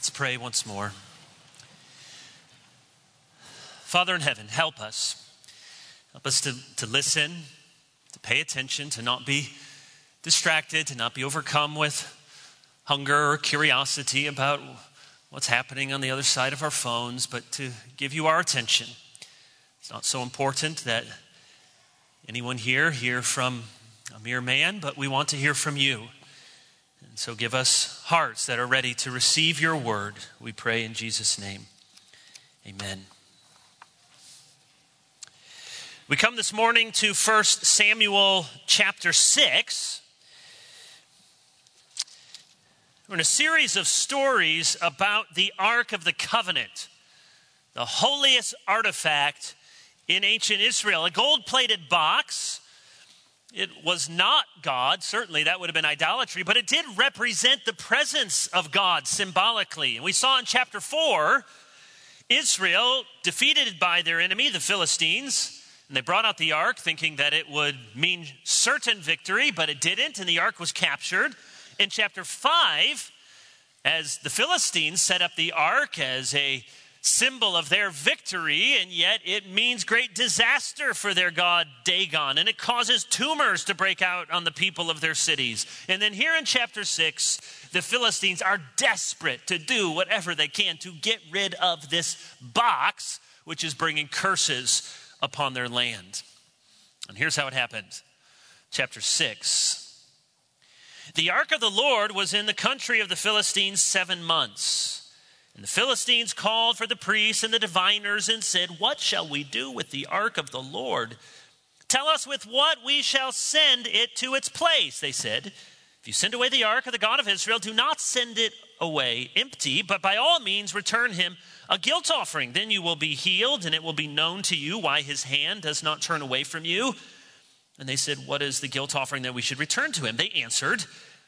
Let's pray once more. Father in heaven, help us. Help us to listen, to pay attention, to not be distracted, to not be overcome with hunger or curiosity about what's happening on the other side of our phones, but to give you our attention. It's not so important that anyone here hear from a mere man, but we want to hear from you. And so give us hearts that are ready to receive your word. We pray in Jesus' name. Amen. We come this morning to 1 Samuel chapter 6. We're in a series of stories about the Ark of the Covenant, the holiest artifact in ancient Israel. A gold-plated box. It was not God, certainly that would have been idolatry, but it did represent the presence of God symbolically. And we saw in chapter 4, Israel defeated by their enemy, the Philistines, and they brought out the ark thinking that it would mean certain victory, but it didn't, and the ark was captured. In chapter 5, as the Philistines set up the ark as a symbol of their victory, and yet it means great disaster for their god Dagon, and it causes tumors to break out on the people of their cities. And then here in chapter 6, the Philistines are desperate to do whatever they can to get rid of this box, which is bringing curses upon their land. And here's how it happened. Chapter 6. The ark of the Lord was in the country of the Philistines 7 months. And the Philistines called for the priests and the diviners and said, "What shall we do with the ark of the Lord? Tell us with what we shall send it to its place," they said. "If you send away the ark of the God of Israel, do not send it away empty, but by all means return him a guilt offering. Then you will be healed, and it will be known to you why his hand does not turn away from you." And they said, "What is the guilt offering that we should return to him?" They answered,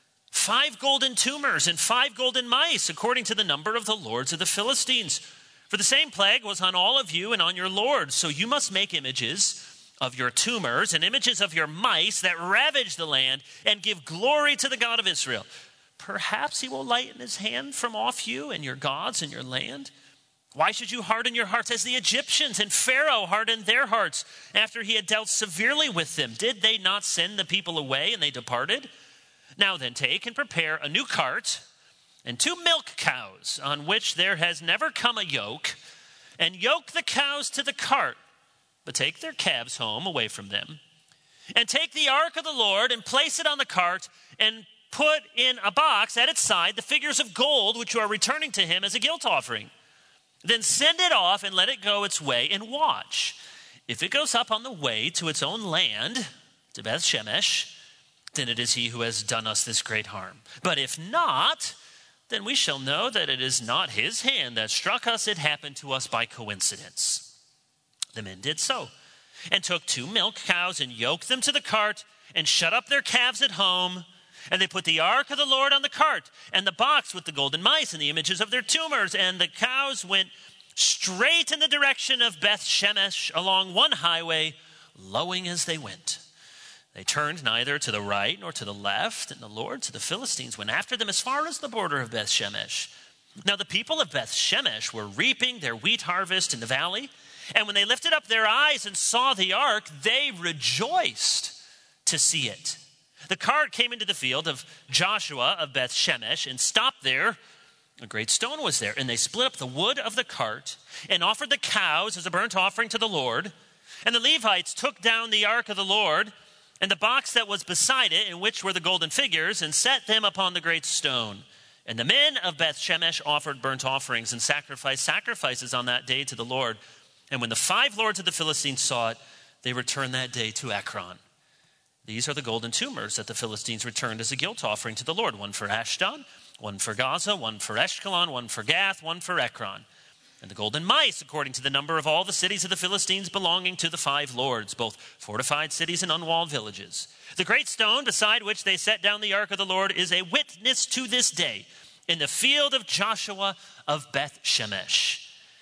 5 golden tumors and 5 golden mice, according to the number of the lords of the Philistines. For the same plague was on all of you and on your lords. So you must make images of your tumors and images of your mice that ravage the land and give glory to the God of Israel. Perhaps he will lighten his hand from off you and your gods and your land. Why should you harden your hearts as the Egyptians and Pharaoh hardened their hearts after he had dealt severely with them? Did they not send the people away and they departed? Now then, take and prepare a new cart and 2 milk cows on which there has never come a yoke, and yoke the cows to the cart, but take their calves home away from them. And take the ark of the Lord and place it on the cart and put in a box at its side the figures of gold which you are returning to him as a guilt offering. Then send it off and let it go its way and watch. If it goes up on the way to its own land, to Beth Shemesh, then it is he who has done us this great harm. But if not, then we shall know that it is not his hand that struck us. It happened to us by coincidence." The men did so, and took 2 milk cows and yoked them to the cart and shut up their calves at home. And they put the ark of the Lord on the cart and the box with the golden mice and the images of their tumors. And the cows went straight in the direction of Beth Shemesh along one highway, lowing as they went. They turned neither to the right nor to the left, and the lords of the Philistines went after them as far as the border of Beth Shemesh. Now the people of Beth Shemesh were reaping their wheat harvest in the valley, and when they lifted up their eyes and saw the ark, they rejoiced to see it. The cart came into the field of Joshua of Beth Shemesh and stopped there. A great stone was there, and they split up the wood of the cart and offered the cows as a burnt offering to the Lord. And the Levites took down the ark of the Lord and the box that was beside it, in which were the golden figures, and set them upon the great stone. And the men of Beth Shemesh offered burnt offerings and sacrificed sacrifices on that day to the Lord. And when the 5 lords of the Philistines saw it, they returned that day to Ekron. These are the golden tumors that the Philistines returned as a guilt offering to the Lord. 1 for Ashdod, 1 for Gaza, 1 for Ashkelon, 1 for Gath, 1 for Ekron. And the golden mice, according to the number of all the cities of the Philistines belonging to the 5 lords, both fortified cities and unwalled villages. The great stone beside which they set down the ark of the Lord is a witness to this day in the field of Joshua of Beth Shemesh.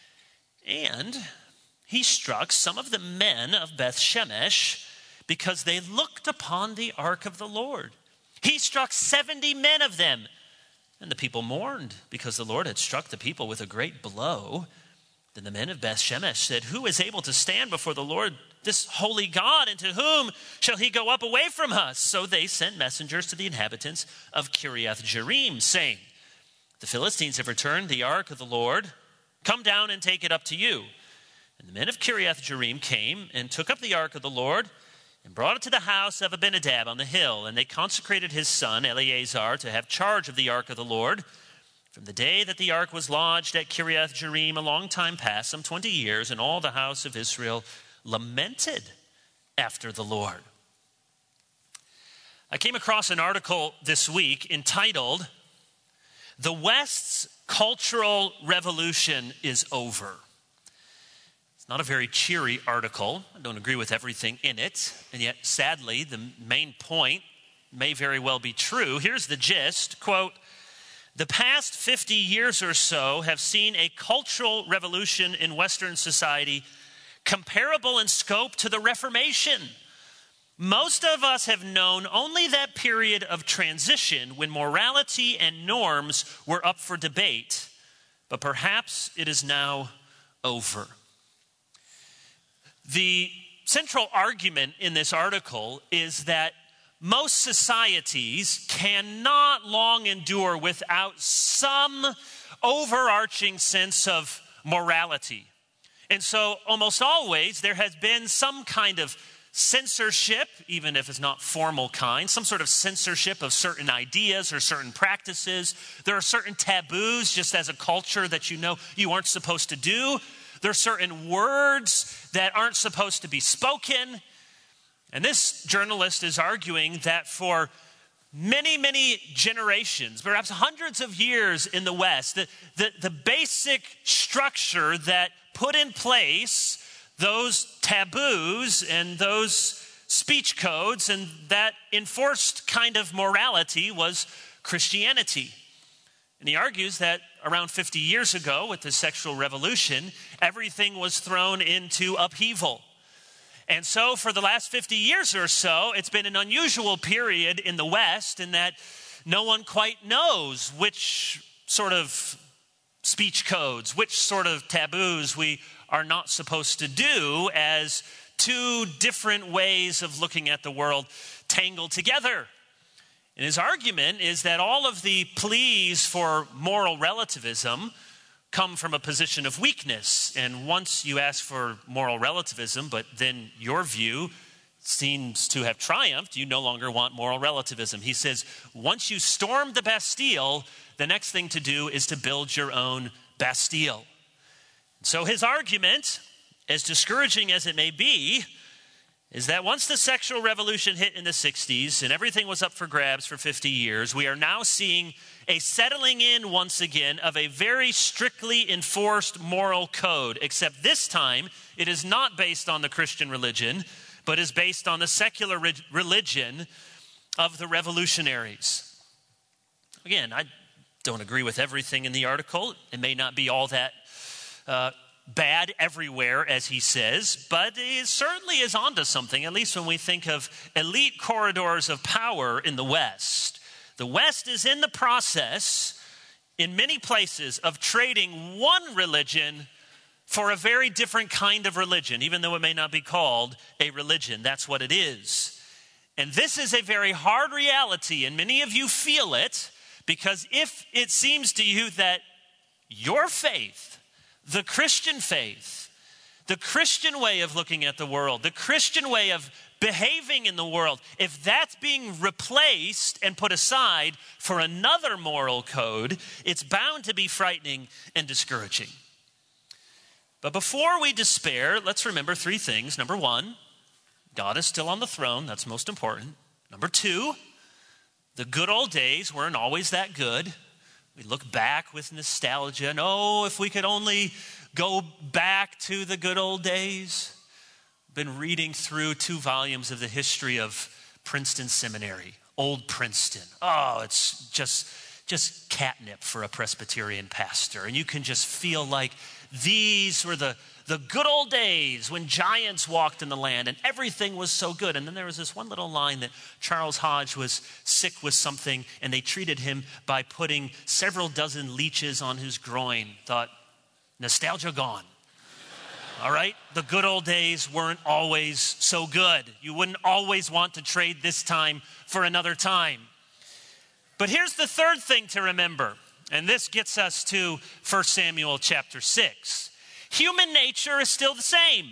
And he struck some of the men of Beth Shemesh because they looked upon the ark of the Lord. He struck 70 men of them And the people mourned because the Lord had struck the people with a great blow. Then the men of Beth Shemesh said, who is able to stand before the Lord, this holy God, and to whom shall he go up away from us? So they sent messengers to the inhabitants of Kiriath Jearim, saying, the Philistines have returned the ark of the Lord. Come down and take it up to you. And the men of Kiriath Jearim came and took up the ark of the Lord and brought it to the house of Abinadab on the hill. And they consecrated his son Eleazar to have charge of the ark of the Lord. From the day that the ark was lodged at Kiriath Jearim, a long time past, some 20 years, and all the house of Israel lamented after the Lord. I came across an article this week entitled, "The West's Cultural Revolution is Over." It's not a very cheery article. I don't agree with everything in it, and yet, sadly, the main point may very well be true. Here's the gist, quote, "The past 50 years or so have seen a cultural revolution in Western society comparable in scope to the Reformation. Most of us have known only that period of transition when morality and norms were up for debate, but perhaps it is now over." The central argument in this article is that most societies cannot long endure without some overarching sense of morality. And so almost always there has been some kind of censorship, even if it's not formal kind, some sort of censorship of certain ideas or certain practices. There are certain taboos just as a culture that you know you aren't supposed to do. There are certain words that aren't supposed to be spoken. And this journalist is arguing that for many, many generations, perhaps hundreds of years in the West, the basic structure that put in place those taboos and those speech codes and that enforced kind of morality was Christianity. And he argues that around 50 years ago with the sexual revolution, everything was thrown into upheaval. And so for the last 50 years or so, it's been an unusual period in the West in that no one quite knows which sort of speech codes, which sort of taboos we are not supposed to do as two different ways of looking at the world tangled together. And his argument is that all of the pleas for moral relativism come from a position of weakness. And once you ask for moral relativism, but then your view seems to have triumphed, you no longer want moral relativism. He says, once you storm the Bastille, the next thing to do is to build your own Bastille. So his argument, as discouraging as it may be, is that once the sexual revolution hit in the 60s and everything was up for grabs for 50 years, we are now seeing a settling in once again of a very strictly enforced moral code, except this time it is not based on the Christian religion, but is based on the secular religion of the revolutionaries. Again, I don't agree with everything in the article. It may not be all that bad everywhere, as he says, but it certainly is onto something, at least when we think of elite corridors of power in the West. The West is in the process, in many places, of trading one religion for a very different kind of religion, even though it may not be called a religion. That's what it is. And this is a very hard reality, and many of you feel it, because if it seems to you that your faith, the Christian faith, the Christian way of looking at the world, the Christian way of behaving in the world, if that's being replaced and put aside for another moral code, it's bound to be frightening and discouraging. But before we despair, let's remember three things. Number one, God is still on the throne. That's most important. Number two, the good old days weren't always that good. We look back with nostalgia and, oh, if we could only go back to the good old days. I've been reading through 2 volumes of the history of Princeton Seminary, Old Princeton. Oh, it's just just catnip for a Presbyterian pastor. And you can just feel like these were the good old days when giants walked in the land and everything was so good. And then there was this one little line that Charles Hodge was sick with something and they treated him by putting several dozen leeches on his groin. Thought, nostalgia gone. All right? The good old days weren't always so good. You wouldn't always want to trade this time for another time. But here's the third thing to remember, and this gets us to 1 Samuel chapter 6. Human nature is still the same.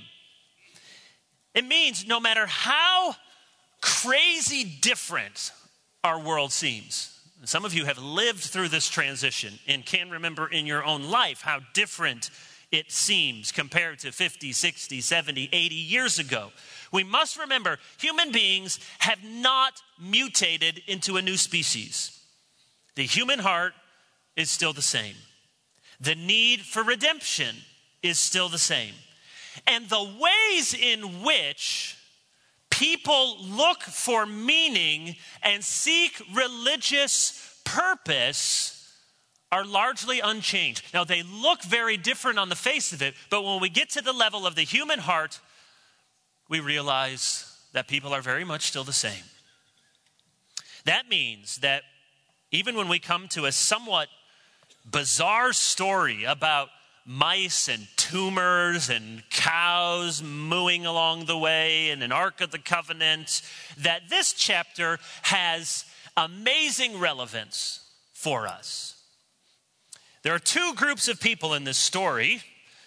It means no matter how crazy different our world seems, some of you have lived through this transition and can remember in your own life how different it seems compared to 50, 60, 70, 80 years ago. We must remember human beings have not mutated into a new species. The human heart is still the same. The need for redemption is still the same. And the ways in which people look for meaning and seek religious purpose are largely unchanged. Now, they look very different on the face of it, but when we get to the level of the human heart, we realize that people are very much still the same. That means that even when we come to a somewhat bizarre story about mice and tumors and cows mooing along the way and an Ark of the Covenant, that this chapter has amazing relevance for us. There are two groups of people in this story,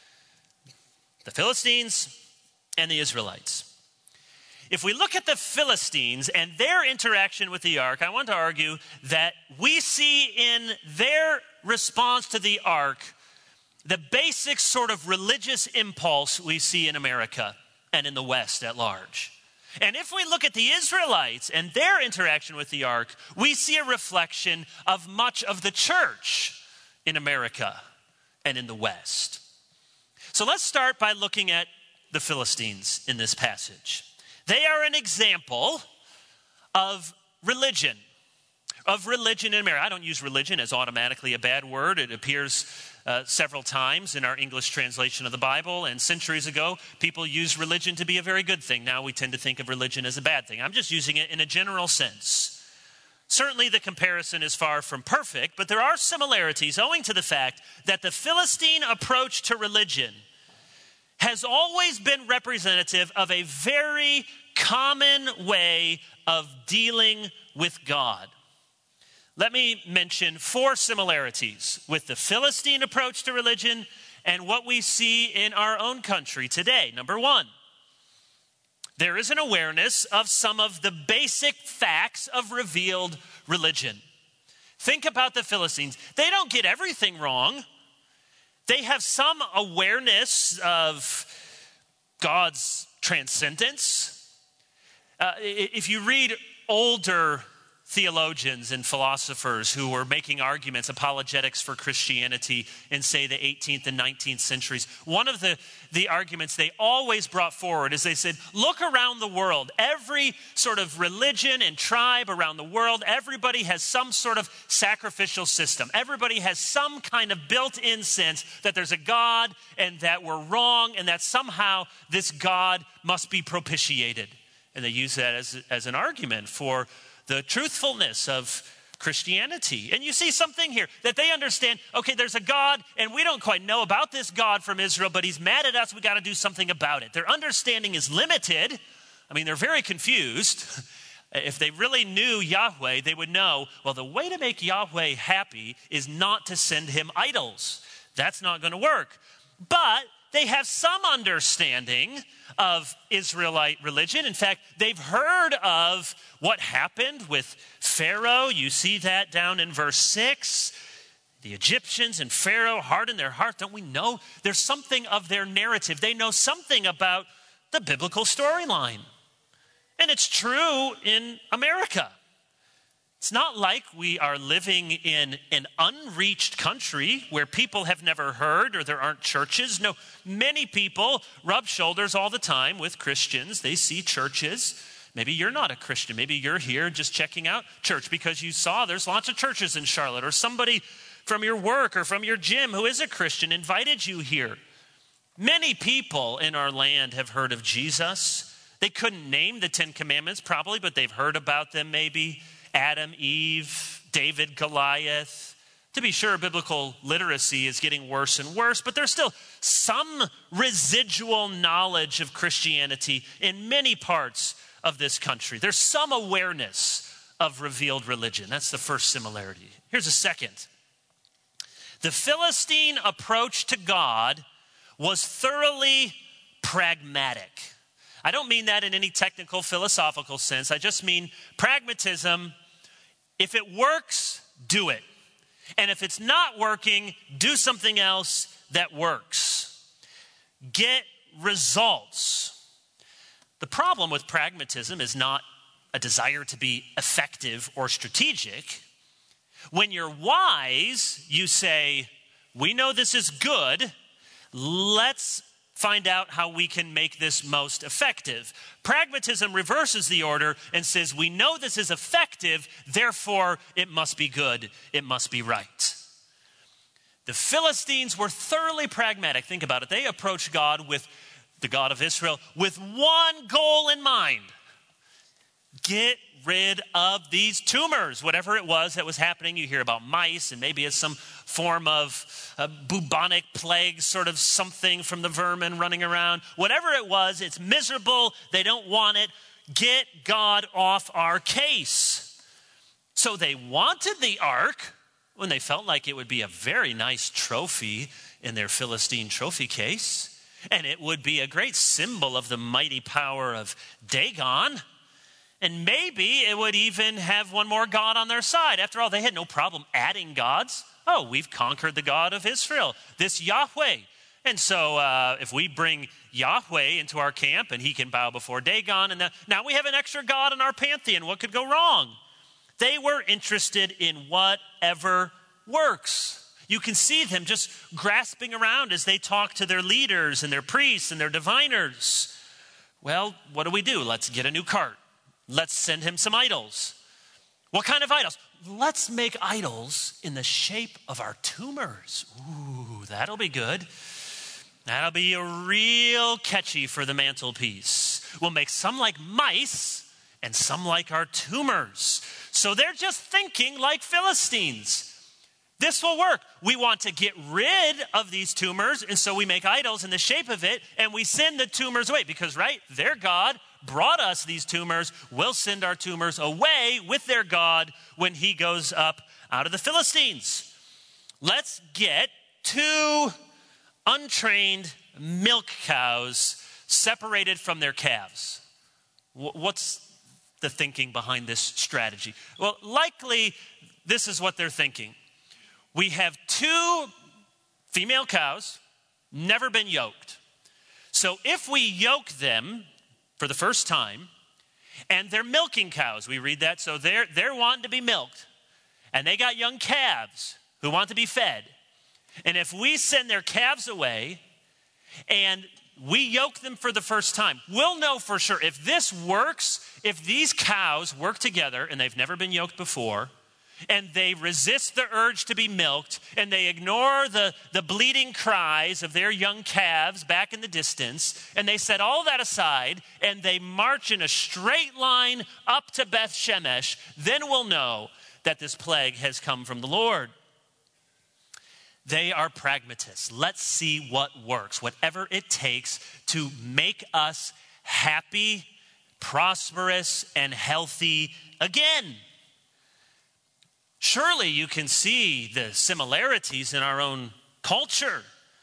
the Philistines and the Israelites. If we look at the Philistines and their interaction with the ark, I want to argue that we see in their response to the ark the basic sort of religious impulse we see in America and in the West at large. And if we look at the Israelites and their interaction with the ark, we see a reflection of much of the church in America and in the West. So let's start by looking at the Philistines in this passage. They are an example of religion in America. I don't use religion as automatically a bad word. It appears several times in our English translation of the Bible. And centuries ago, people used religion to be a very good thing. Now we tend to think of religion as a bad thing. I'm just using it in a general sense. Certainly the comparison is far from perfect, but there are similarities owing to the fact that the Philistine approach to religion has always been representative of a very common way of dealing with God. Let me mention 4 similarities with the Philistine approach to religion and what we see in our own country today. Number 1, there is an awareness of some of the basic facts of revealed religion. Think about the Philistines. They don't get everything wrong. They have some awareness of God's transcendence. If you read older theologians and philosophers who were making arguments, apologetics for Christianity in, say, the 18th and 19th centuries, one of the arguments they always brought forward is they said, look around the world. Every sort of religion and tribe around the world, everybody has some sort of sacrificial system. Everybody has some kind of built-in sense that there's a God and that we're wrong and that somehow this God must be propitiated. And they use that as an argument for the truthfulness of Christianity. And you see something here that they understand, okay, there's a God and we don't quite know about this God from Israel, but he's mad at us. We got to do something about it. Their understanding is limited. I mean, they're very confused. If they really knew Yahweh, they would know, well, the way to make Yahweh happy is not to send him idols. That's not going to work. But they have some understanding of Israelite religion. In fact, they've heard of what happened with Pharaoh. You see that down in verse 6. The Egyptians and Pharaoh hardened their heart. Don't we know? There's something of their narrative. They know something about the biblical storyline. And it's true in America. It's not like we are living in an unreached country where people have never heard or there aren't churches. No, many people rub shoulders all the time with Christians. They see churches. Maybe you're not a Christian. Maybe you're here just checking out church because you saw there's lots of churches in Charlotte, or somebody from your work or from your gym who is a Christian invited you here. Many people in our land have heard of Jesus. They couldn't name the 10 Commandments probably, but they've heard about them maybe. Adam, Eve, David, Goliath. To be sure, biblical literacy is getting worse and worse, but there's still some residual knowledge of Christianity in many parts of this country. There's some awareness of revealed religion. That's the first similarity. Here's a second. The Philistine approach to God was thoroughly pragmatic. I don't mean that in any technical philosophical sense. I just mean pragmatism. If it works, do it. And if it's not working, do something else that works. Get results. The problem with pragmatism is not a desire to be effective or strategic. When you're wise, you say, we know this is good. Let's find out how we can make this most effective. Pragmatism reverses the order and says, we know this is effective, therefore it must be good, it must be right. The Philistines were thoroughly pragmatic. Think about it. They approached God, with the God of Israel, with one goal in mind. Get rid of these tumors, whatever it was that was happening. You hear about mice, and maybe it's some form of bubonic plague, sort of something from the vermin running around. Whatever it was, it's miserable. They don't want it. Get God off our case. So they wanted the ark when they felt like it would be a very nice trophy in their Philistine trophy case. And it would be a great symbol of the mighty power of Dagon. And maybe it would even have one more God on their side. After all, they had no problem adding gods. Oh, we've conquered the God of Israel, this Yahweh. And so if we bring Yahweh into our camp and he can bow before Dagon, and now we have an extra God in our pantheon. What could go wrong? They were interested in whatever works. You can see them just grasping around as they talk to their leaders and their priests and their diviners. Well, what do? Let's get a new cart. Let's send him some idols. What kind of idols? Let's make idols in the shape of our tumors. Ooh, that'll be good. That'll be a real catchy for the mantelpiece. We'll make some like mice and some like our tumors. So they're just thinking like Philistines. This will work. We want to get rid of these tumors, and so we make idols in the shape of it, and we send the tumors away. Because, right, their God brought us these tumors. We'll send our tumors away with their God when he goes up out of the Philistines. Let's get 2 untrained milk cows separated from their calves. What's the thinking behind this strategy? Well, likely this is what they're thinking. We have 2 female cows, never been yoked. So if we yoke them for the first time, and they're milking cows, we read that, so they're wanting to be milked, and they got young calves who want to be fed. And if we send their calves away and we yoke them for the first time, we'll know for sure if this works, if these cows work together and they've never been yoked before, and they resist the urge to be milked, and they ignore the bleating cries of their young calves back in the distance, and they set all that aside, and they march in a straight line up to Beth Shemesh, then we'll know that this plague has come from the Lord. They are pragmatists. Let's see what works, whatever it takes to make us happy, prosperous, and healthy again. Surely you can see the similarities in our own culture.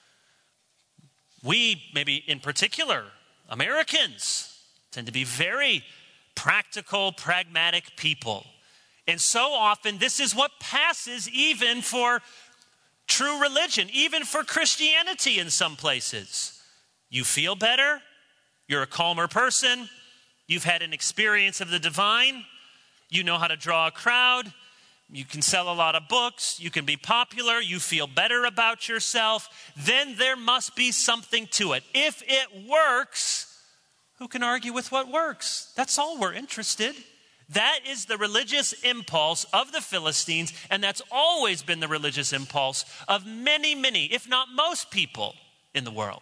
We, maybe in particular, Americans, tend to be very practical, pragmatic people. And so often this is what passes even for true religion, even for Christianity in some places. You feel better, you're a calmer person, you've had an experience of the divine, you know how to draw a crowd, you can sell a lot of books, you can be popular, you feel better about yourself, then there must be something to it. If it works, who can argue with what works. That's all we're interested. That is the religious impulse of the Philistines, and that's always been the religious impulse of many, many, if not most people in the world.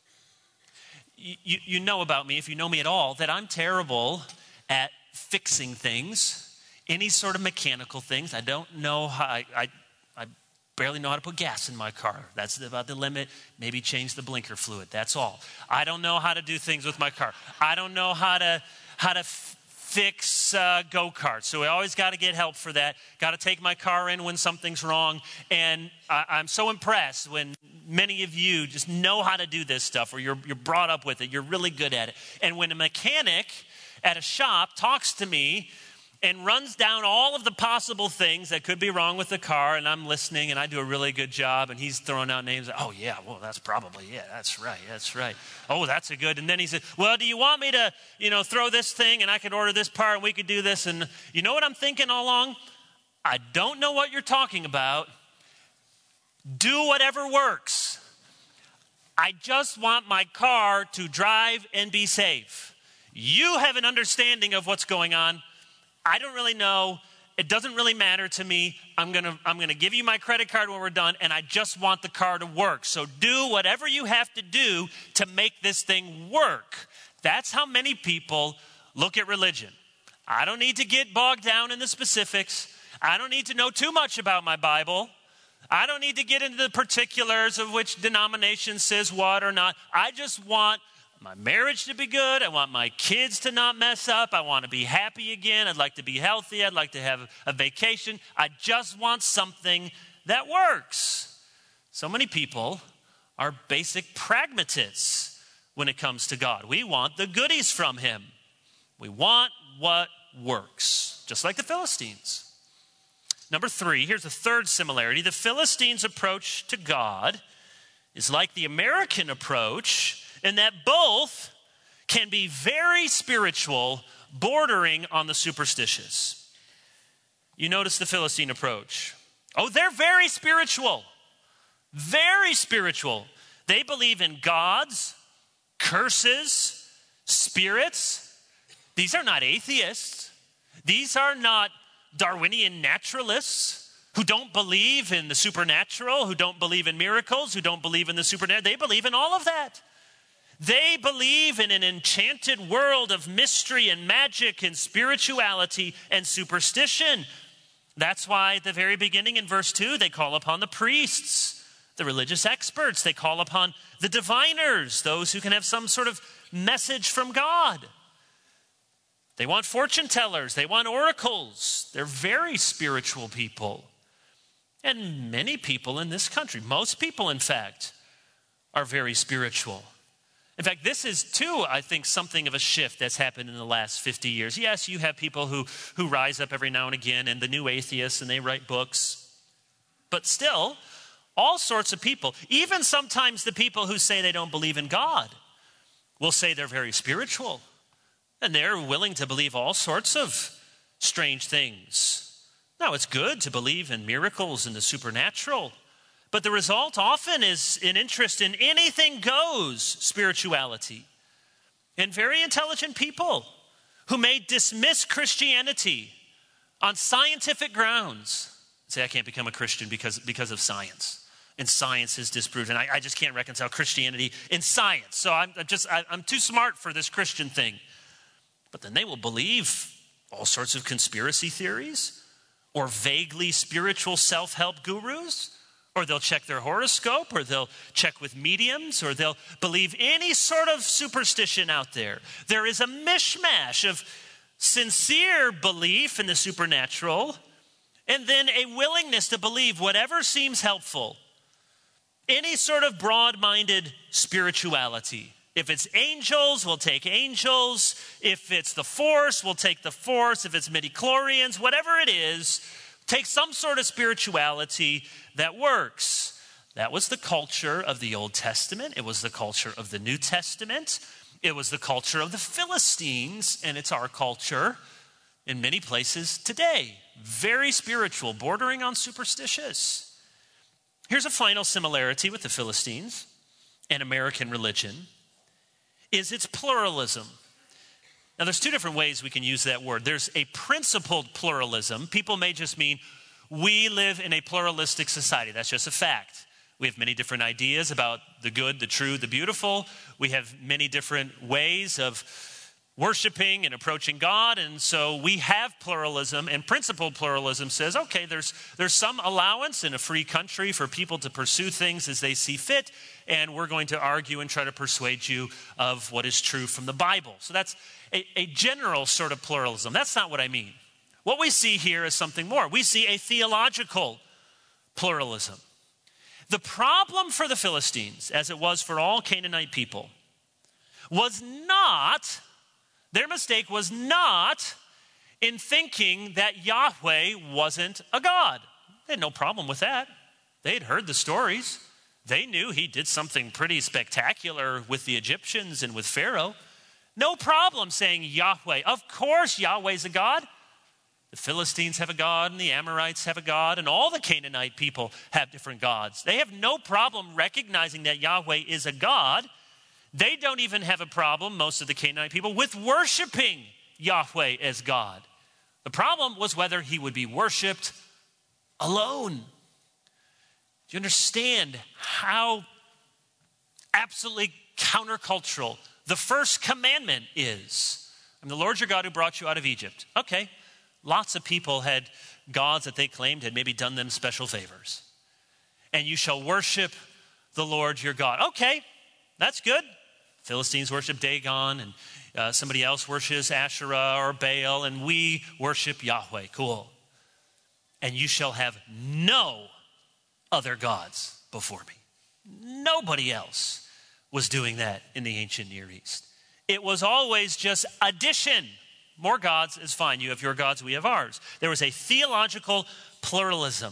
You know about me, if you know me at all, that I'm terrible at fixing things, any sort of mechanical things. I don't know how, I barely know how to put gas in my car. That's about the limit. Maybe change the blinker fluid. That's all. I don't know how to do things with my car. I don't know how to fix go-karts. So we always got to get help for that. Got to take my car in when something's wrong. And I'm so impressed when many of you just know how to do this stuff, or you're brought up with it. You're really good at it. And when a mechanic at a shop talks to me and runs down all of the possible things that could be wrong with the car, and I'm listening, and I do a really good job, and he's throwing out names. Oh, yeah, well, that's probably, yeah, that's right. Oh, that's a good. And then he said, well, do you want me to, throw this thing, and I could order this part, and we could do this? And you know what I'm thinking all along? I don't know what you're talking about. Do whatever works. I just want my car to drive and be safe. You have an understanding of what's going on. I don't really know. It doesn't really matter to me. I'm gonna give you my credit card when we're done, and I just want the car to work. So do whatever you have to do to make this thing work. That's how many people look at religion. I don't need to get bogged down in the specifics. I don't need to know too much about my Bible. I don't need to get into the particulars of which denomination says what or not. I just want my marriage to be good. I want my kids to not mess up. I want to be happy again. I'd like to be healthy. I'd like to have a vacation. I just want something that works. So many people are basic pragmatists when it comes to God. We want the goodies from him. We want what works, just like the Philistines. Number 3, here's a third similarity. The Philistines' approach to God is like the American approach, in that both can be very spiritual, bordering on the superstitious. You notice the Philistine approach. Oh, they're very spiritual. Very spiritual. They believe in gods, curses, spirits. These are not atheists. These are not Darwinian naturalists who don't believe in the supernatural, who don't believe in miracles, who don't believe in the supernatural. They believe in all of that. They believe in an enchanted world of mystery and magic and spirituality and superstition. That's why at the very beginning in verse 2, they call upon the priests, the religious experts. They call upon the diviners, those who can have some sort of message from God. They want fortune tellers. They want oracles. They're very spiritual people. And many people in this country, most people in fact, are very spiritual. In fact, this is too, I think, something of a shift that's happened in the last 50 years. Yes, you have people who rise up every now and again, and the new atheists, and they write books. But still, all sorts of people, even sometimes the people who say they don't believe in God, will say they're very spiritual. And they're willing to believe all sorts of strange things. Now, it's good to believe in miracles and the supernatural. But the result often is an interest in anything goes spirituality. And very intelligent people who may dismiss Christianity on scientific grounds. Say, I can't become a Christian because of science. And science is disproven. I just can't reconcile Christianity and science. So I'm too smart for this Christian thing. But then they will believe all sorts of conspiracy theories or vaguely spiritual self-help gurus. Or they'll check their horoscope, or they'll check with mediums, or they'll believe any sort of superstition out there. There is a mishmash of sincere belief in the supernatural, and then a willingness to believe whatever seems helpful. Any sort of broad-minded spirituality. If it's angels, we'll take angels. If it's the Force, we'll take the Force. If it's midichlorians, whatever it is, take some sort of spirituality that works. That was the culture of the Old Testament. It was the culture of the New Testament. It was the culture of the Philistines, and it's our culture in many places today. Very spiritual, bordering on superstitious. Here's a final similarity with the Philistines and American religion, is its pluralism. Now, there's two different ways we can use that word. There's a principled pluralism. People may just mean we live in a pluralistic society. That's just a fact. We have many different ideas about the good, the true, the beautiful. We have many different ways of worshiping and approaching God, and so we have pluralism, and principled pluralism says, okay, there's some allowance in a free country for people to pursue things as they see fit, and we're going to argue and try to persuade you of what is true from the Bible. So that's a general sort of pluralism. That's not what I mean. What we see here is something more. We see a theological pluralism. The problem for the Philistines, as it was for all Canaanite people, was not, their mistake was not in thinking that Yahweh wasn't a God. They had no problem with that. They had heard the stories. They knew he did something pretty spectacular with the Egyptians and with Pharaoh. No problem saying Yahweh. Of course Yahweh's a God. The Philistines have a God, and the Amorites have a God, and all the Canaanite people have different gods. They have no problem recognizing that Yahweh is a God. They don't even have a problem, most of the Canaanite people, with worshiping Yahweh as God. The problem was whether he would be worshiped alone. Do you understand how absolutely countercultural the first commandment is? I'm the Lord your God who brought you out of Egypt. Okay. Lots of people had gods that they claimed had maybe done them special favors. And you shall worship the Lord your God. Okay, that's good. Philistines worship Dagon, and somebody else worships Asherah or Baal, and we worship Yahweh. Cool. And you shall have no other gods before me. Nobody else was doing that in the ancient Near East. It was always just addition. More gods is fine. You have your gods, we have ours. There was a theological pluralism.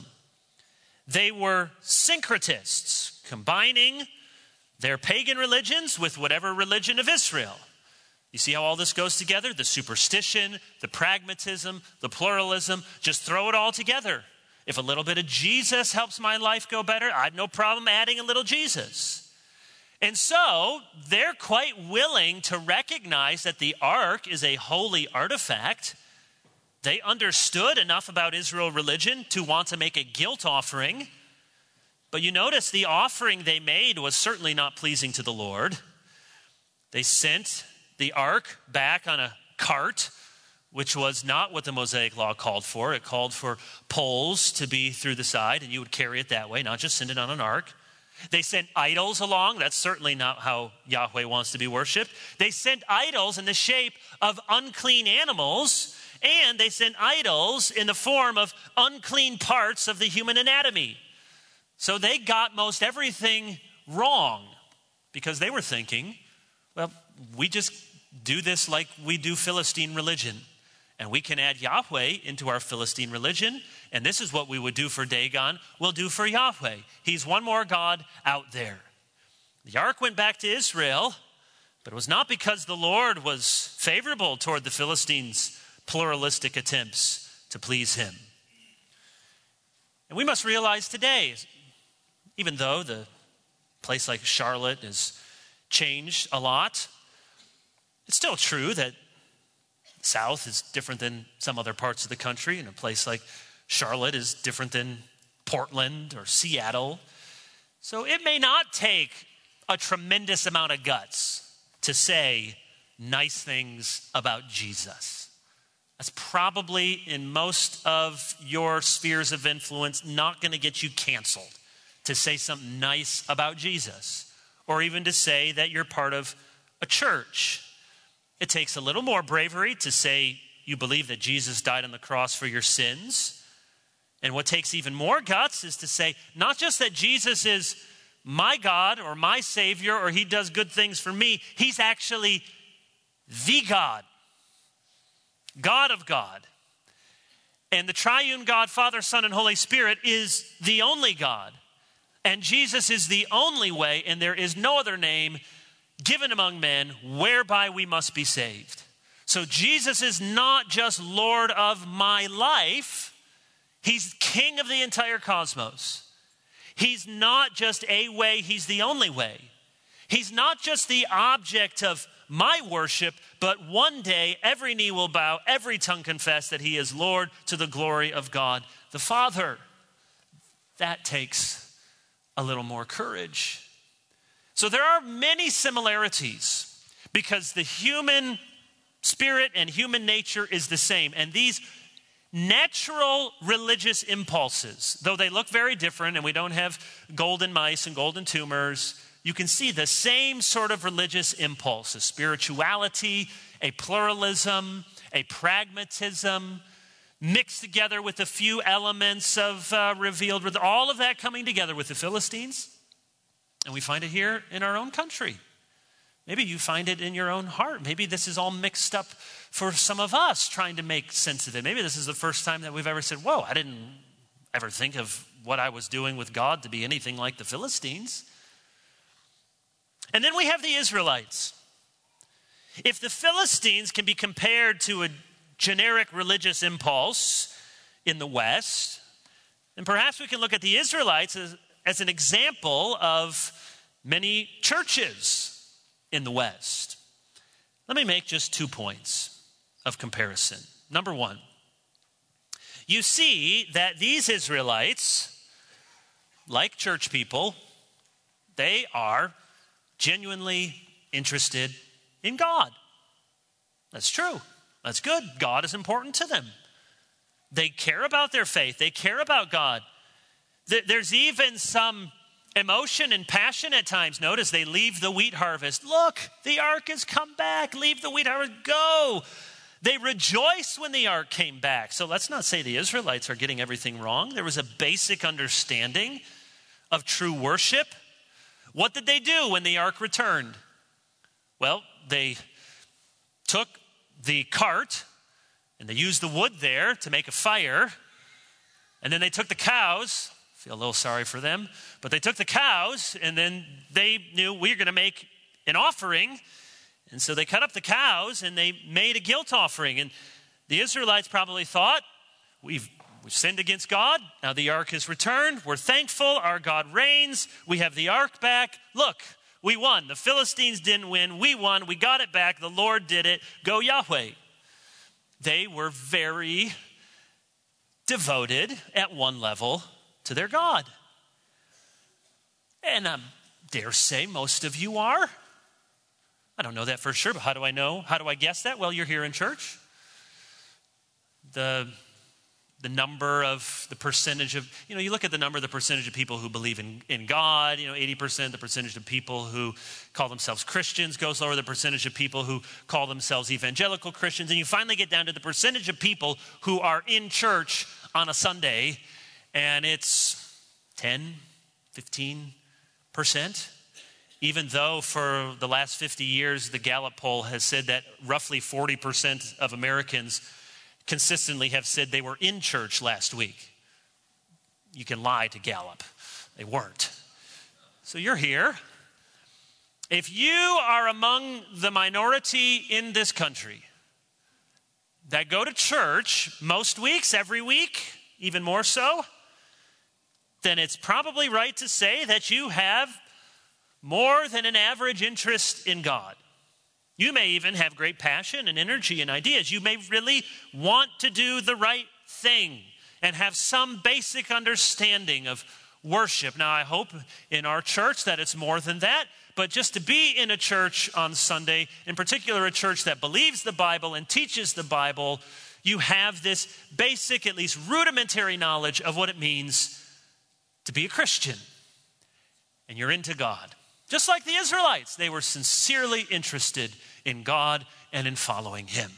They were syncretists, combining their pagan religions with whatever religion of Israel. You see how all this goes together? The superstition, the pragmatism, the pluralism. Just throw it all together. If a little bit of Jesus helps my life go better, I have no problem adding a little Jesus. And so they're quite willing to recognize that the ark is a holy artifact. They understood enough about Israel religion to want to make a guilt offering. But you notice the offering they made was certainly not pleasing to the Lord. They sent the ark back on a cart, which was not what the Mosaic law called for. It called for poles to be through the side, and you would carry it that way, not just send it on an ark. They sent idols along. That's certainly not how Yahweh wants to be worshiped. They sent idols in the shape of unclean animals, and they sent idols in the form of unclean parts of the human anatomy. So they got most everything wrong because they were thinking, well, we just do this like we do Philistine religion. And we can add Yahweh into our Philistine religion. And this is what we would do for Dagon, we'll do for Yahweh. He's one more God out there. The ark went back to Israel, but it was not because the Lord was favorable toward the Philistines' pluralistic attempts to please him. And we must realize today, even though the place like Charlotte has changed a lot, it's still true that South is different than some other parts of the country, and a place like Charlotte is different than Portland or Seattle. So it may not take a tremendous amount of guts to say nice things about Jesus. That's probably in most of your spheres of influence not going to get you canceled to say something nice about Jesus, or even to say that you're part of a church. It takes a little more bravery to say you believe that Jesus died on the cross for your sins. And what takes even more guts is to say not just that Jesus is my God or my Savior or he does good things for me. He's actually the God, God of God. And the triune God, Father, Son, and Holy Spirit is the only God. And Jesus is the only way, and there is no other name given among men whereby we must be saved. So Jesus is not just Lord of my life. He's king of the entire cosmos. He's not just a way, he's the only way. He's not just the object of my worship, but one day every knee will bow, every tongue confess that he is Lord to the glory of God the Father. That takes a little more courage. So there are many similarities because the human spirit and human nature is the same. And these natural religious impulses, though they look very different and we don't have golden mice and golden tumors, you can see the same sort of religious impulse, a spirituality, a pluralism, a pragmatism, mixed together with a few elements of revealed, with all of that coming together with the Philistines. And we find it here in our own country. Maybe you find it in your own heart. Maybe this is all mixed up for some of us trying to make sense of it. Maybe this is the first time that we've ever said, whoa, I didn't ever think of what I was doing with God to be anything like the Philistines. And then we have the Israelites. If the Philistines can be compared to a generic religious impulse in the West, then perhaps we can look at the Israelites as an example of many churches in the West. Let me make just 2 points of comparison. Number one, you see that these Israelites, like church people, they are genuinely interested in God. That's true. That's good. God is important to them. They care about their faith. They care about God. There's even some emotion and passion at times. Notice they leave the wheat harvest. Look, the ark has come back. Leave the wheat harvest. Go. They rejoice when the ark came back. So let's not say the Israelites are getting everything wrong. There was a basic understanding of true worship. What did they do when the ark returned? Well, they took the cart and they used the wood there to make a fire. And then they took the cows. Feel a little sorry for them. But they took the cows and then they knew we're going to make an offering. And so they cut up the cows and they made a guilt offering. And the Israelites probably thought, we've sinned against God. Now the ark has returned. We're thankful. Our God reigns. We have the ark back. Look, we won. The Philistines didn't win. We won. We got it back. The Lord did it. Go Yahweh. They were very devoted at one level to their God. And I dare say most of you are. I don't know that for sure, but how do I know? How do I guess that? Well, you're here in church. The percentage of, you look at the percentage of people who believe in God, 80%, the percentage of people who call themselves Christians goes lower, the percentage of people who call themselves evangelical Christians, and you finally get down to the percentage of people who are in church on a Sunday, and it's 10, 15%. Even though for the last 50 years, the Gallup poll has said that roughly 40% of Americans consistently have said they were in church last week. You can lie to Gallup. They weren't. So you're here. If you are among the minority in this country that go to church most weeks, every week, even more so, then it's probably right to say that you have more than an average interest in God. You may even have great passion and energy and ideas. You may really want to do the right thing and have some basic understanding of worship. Now, I hope in our church that it's more than that, but just to be in a church on Sunday, in particular a church that believes the Bible and teaches the Bible, you have this basic, at least rudimentary knowledge of what it means to be a Christian. And you're into God. Just like the Israelites, they were sincerely interested in God and in following him.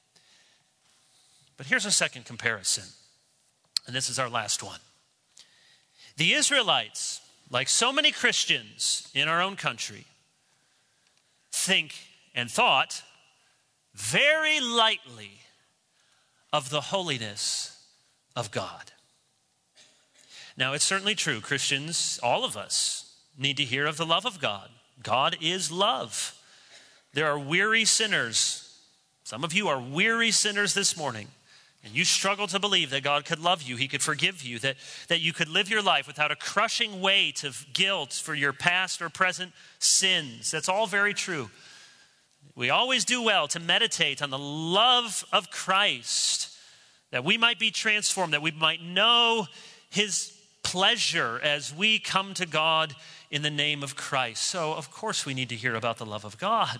But here's a second comparison, and this is our last one. The Israelites, like so many Christians in our own country, think and thought very lightly of the holiness of God. Now, it's certainly true, Christians, all of us, need to hear of the love of God. God is love. There are weary sinners. Some of you are weary sinners this morning, and you struggle to believe that God could love you, he could forgive you, that you could live your life without a crushing weight of guilt for your past or present sins. That's all very true. we always do well to meditate on the love of Christ, that we might be transformed, that we might know his pleasure as we come to God in the name of Christ. So, of course, we need to hear about the love of God.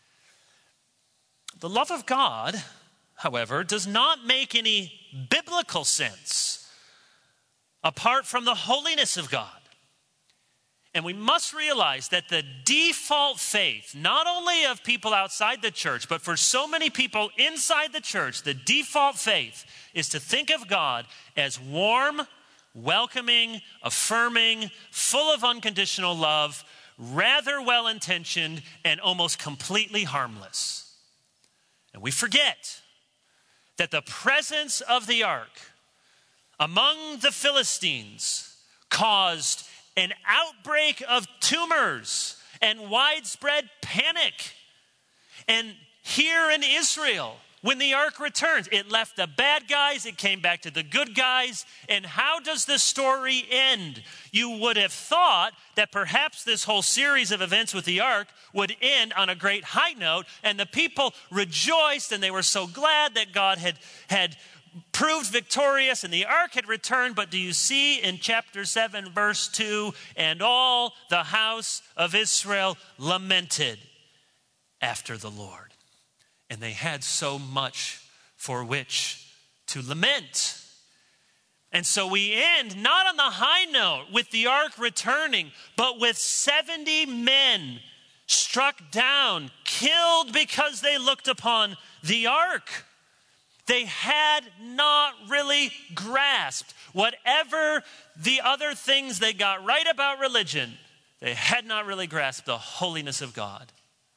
The love of God, however, does not make any biblical sense apart from the holiness of God. And we must realize that the default faith, not only of people outside the church, but for so many people inside the church, the default faith is to think of God as warm, welcoming, affirming, full of unconditional love, rather well-intentioned, and almost completely harmless. And we forget that the presence of the ark among the Philistines caused an outbreak of tumors and widespread panic. And here in Israel, when the ark returns, it left the bad guys, it came back to the good guys. And how does the story end? You would have thought that perhaps this whole series of events with the ark would end on a great high note, and the people rejoiced and they were so glad that God had proved victorious and the ark had returned. But do you see in chapter 7, verse 2, and all the house of Israel lamented after the Lord. And they had so much for which to lament. And so we end not on the high note with the ark returning, but with 70 men struck down, killed because they looked upon the ark. They had not really grasped whatever the other things they got right about religion. They had not really grasped the holiness of God.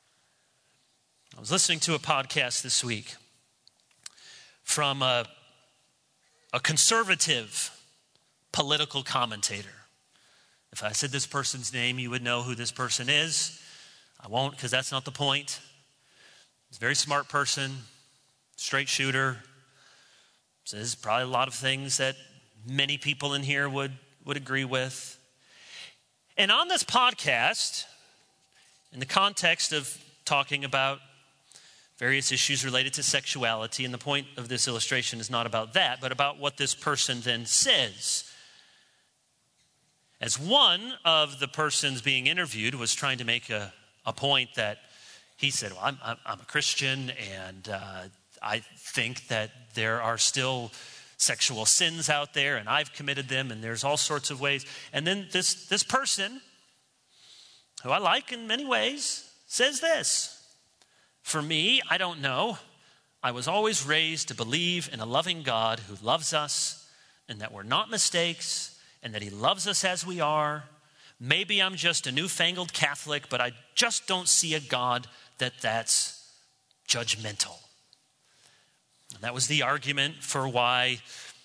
I was listening to a podcast this week from a conservative political commentator. If I said this person's name, you would know who this person is. I won't, because that's not the point. He's a very smart person, straight shooter, says probably a lot of things that many people in here would agree with. And on this podcast, in the context of talking about various issues related to sexuality, and the point of this illustration is not about that, but about what this person then says. As one of the persons being interviewed was trying to make a point that he said, well, I'm a Christian, and I think that there are still sexual sins out there, and I've committed them, and there's all sorts of ways. And then this person, who I like in many ways, says this: for me, I don't know. I was always raised to believe in a loving God who loves us, and that we're not mistakes, and that he loves us as we are. Maybe I'm just a newfangled Catholic, but I just don't see a God that's judgmental. And that was the argument for why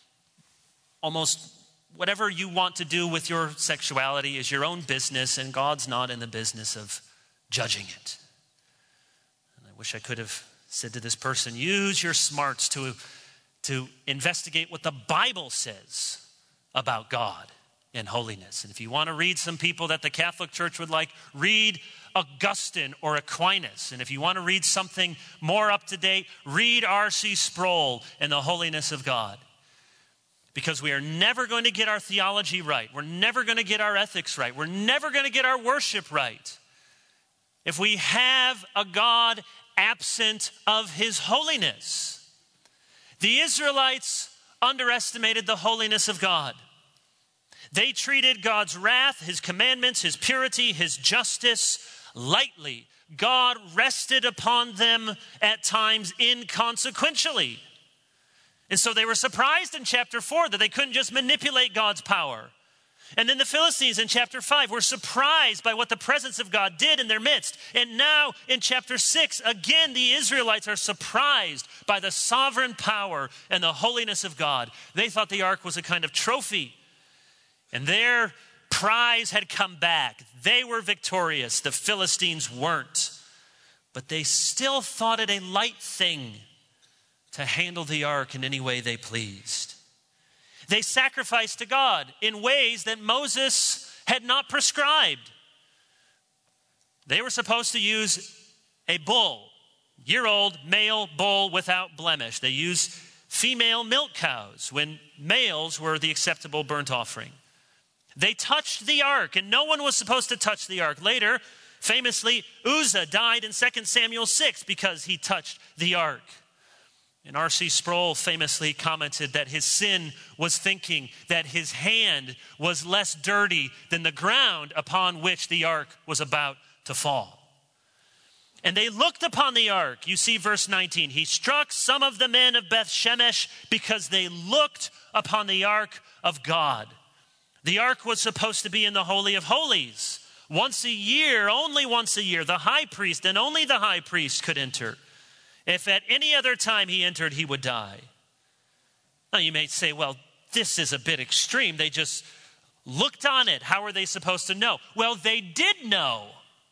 almost whatever you want to do with your sexuality is your own business, and God's not in the business of judging it. And I wish I could have said to this person, use your smarts to investigate what the Bible says about God and holiness. And if you want to read some people that the Catholic Church would like, read Augustine or Aquinas. And if you want to read something more up to date, read R.C. Sproul and the holiness of God. Because we are never going to get our theology right. We're never going to get our ethics right. We're never going to get our worship right if we have a God absent of his holiness. The Israelites underestimated the holiness of God. They treated God's wrath, his commandments, his purity, his justice lightly. God rested upon them at times inconsequentially. And so they were surprised in chapter 4 that they couldn't just manipulate God's power. And then the Philistines in chapter 5 were surprised by what the presence of God did in their midst. And now in chapter 6, again, the Israelites are surprised by the sovereign power and the holiness of God. They thought the ark was a kind of trophy, and their prize had come back. They were victorious. The Philistines weren't. But they still thought it a light thing to handle the ark in any way they pleased. They sacrificed to God in ways that Moses had not prescribed. They were supposed to use a bull year-old male bull without blemish. They used female milk cows when males were the acceptable burnt offering. They touched the ark, and no one was supposed to touch the ark. Later, famously, Uzzah died in 2 Samuel 6 because he touched the ark. And R.C. Sproul famously commented that his sin was thinking that his hand was less dirty than the ground upon which the ark was about to fall. And they looked upon the ark. You see verse 19. He struck some of the men of Beth Shemesh because they looked upon the ark of God. The ark was supposed to be in the Holy of Holies. Once a year, only once a year, the high priest and only the high priest could enter. If at any other time he entered, he would die. Now you may say, well, this is a bit extreme. They just looked on it. How are they supposed to know? Well, they did know.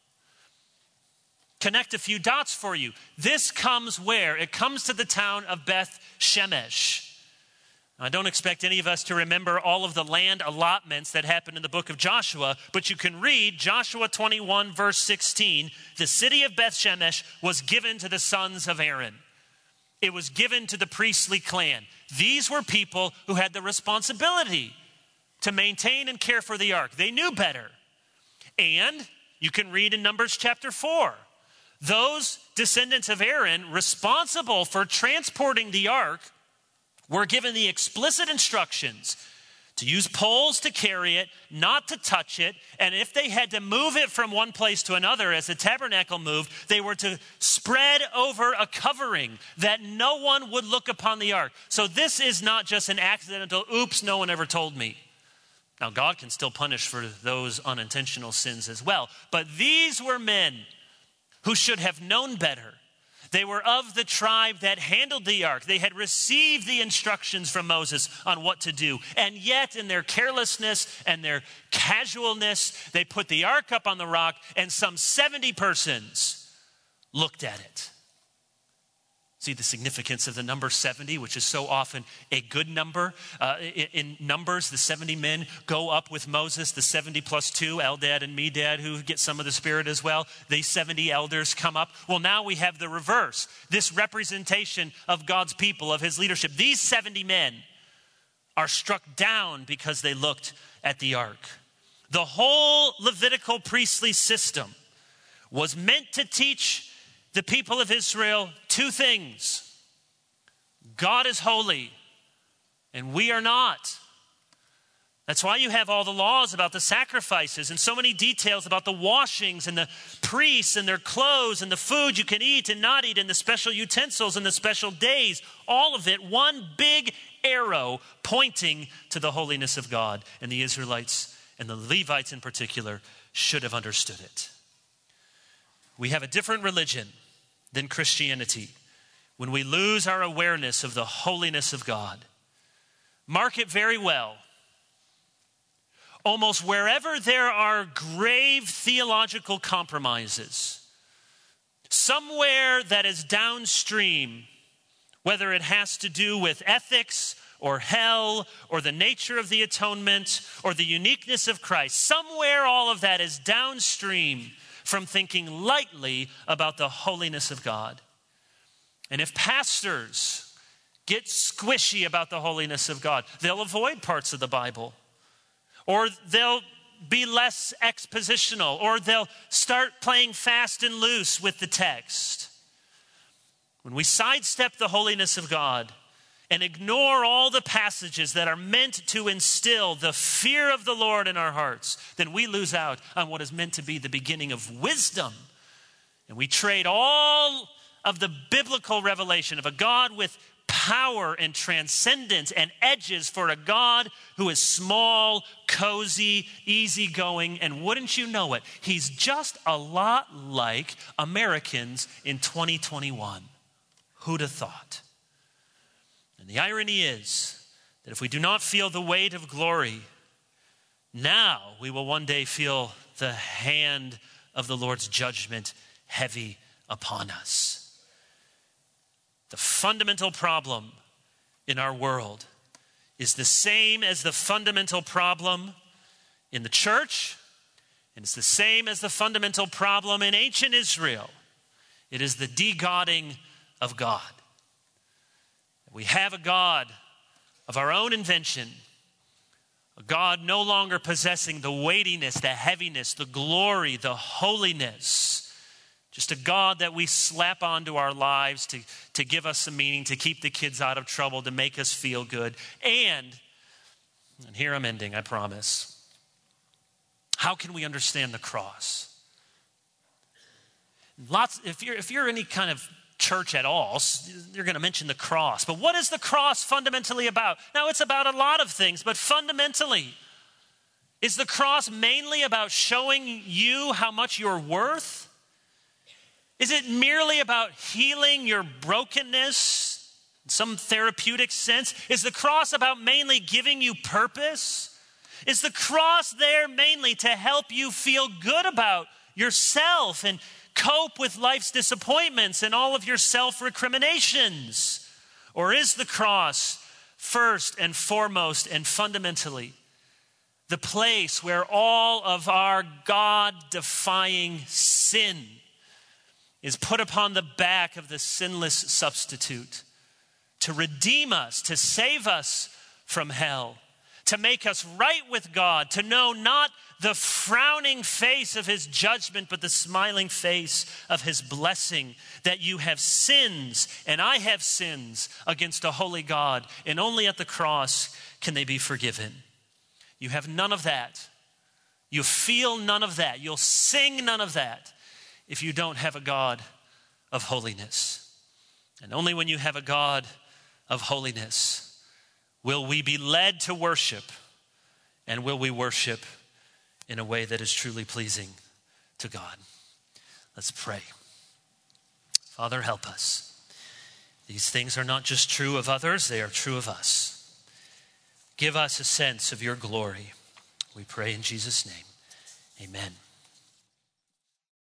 Connect a few dots for you. This comes where? It comes to the town of Beth Shemesh. I don't expect any of us to remember all of the land allotments that happened in the book of Joshua, but you can read Joshua 21 verse 16. The city of Beth Shemesh was given to the sons of Aaron. It was given to the priestly clan. These were people who had the responsibility to maintain and care for the ark. They knew better. And you can read in Numbers chapter 4. Those descendants of Aaron responsible for transporting the ark were given the explicit instructions to use poles to carry it, not to touch it, and if they had to move it from one place to another as the tabernacle moved, they were to spread over a covering that no one would look upon the ark. So this is not just an accidental, oops, no one ever told me. Now God can still punish for those unintentional sins as well, but these were men who should have known better. They were of the tribe that handled the ark. They had received the instructions from Moses on what to do. And yet in their carelessness and their casualness, they put the ark up on the rock and some 70 persons looked at it. See the significance of the number 70, which is so often a good number. In Numbers, the 70 men go up with Moses, the 70 plus 2, Eldad and Medad, who get some of the Spirit as well. These 70 elders come up. Well, now we have the reverse. This representation of God's people, of his leadership. These 70 men are struck down because they looked at the ark. The whole Levitical priestly system was meant to teach the people of Israel two things. God is holy, and we are not. That's why you have all the laws about the sacrifices and so many details about the washings and the priests and their clothes and the food you can eat and not eat and the special utensils and the special days. All of it, one big arrow pointing to the holiness of God. And the Israelites and the Levites in particular should have understood it. We have a different religion than Christianity when we lose our awareness of the holiness of God. Mark it very well. Almost wherever there are grave theological compromises, somewhere that is downstream, whether it has to do with ethics or hell or the nature of the atonement or the uniqueness of Christ, somewhere all of that is downstream from thinking lightly about the holiness of God. And if pastors get squishy about the holiness of God, they'll avoid parts of the Bible, or they'll be less expositional, or they'll start playing fast and loose with the text. When we sidestep the holiness of God and ignore all the passages that are meant to instill the fear of the Lord in our hearts, then we lose out on what is meant to be the beginning of wisdom. And we trade all of the biblical revelation of a God with power and transcendence and edges for a God who is small, cozy, easygoing, and wouldn't you know it, he's just a lot like Americans in 2021. Who'd have thought? And the irony is that if we do not feel the weight of glory, now we will one day feel the hand of the Lord's judgment heavy upon us. The fundamental problem in our world is the same as the fundamental problem in the church, and it's the same as the fundamental problem in ancient Israel. It is the de-godding of God. We have a God of our own invention, a God no longer possessing the weightiness, the heaviness, the glory, the holiness. Just a God that we slap onto our lives to give us some meaning, to keep the kids out of trouble, to make us feel good. And here I'm ending, I promise. How can we understand the cross? If you're any kind of church at all, you're going to mention the cross. But what is the cross fundamentally about? Now, it's about a lot of things, but fundamentally, is the cross mainly about showing you how much you're worth? Is it merely about healing your brokenness in some therapeutic sense? Is the cross about mainly giving you purpose? Is the cross there mainly to help you feel good about yourself and cope with life's disappointments and all of your self-recriminations? Or is the cross first and foremost and fundamentally the place where all of our God-defying sin is put upon the back of the sinless substitute to redeem us, to save us from hell, to make us right with God, to know not the frowning face of his judgment, but the smiling face of his blessing, that you have sins and I have sins against a holy God, and only at the cross can they be forgiven. You have none of that. You feel none of that. You'll sing none of that if you don't have a God of holiness. And only when you have a God of holiness will we be led to worship, and will we worship in a way that is truly pleasing to God. Let's pray. Father, help us. These things are not just true of others, they are true of us. Give us a sense of your glory. We pray in Jesus' name. Amen.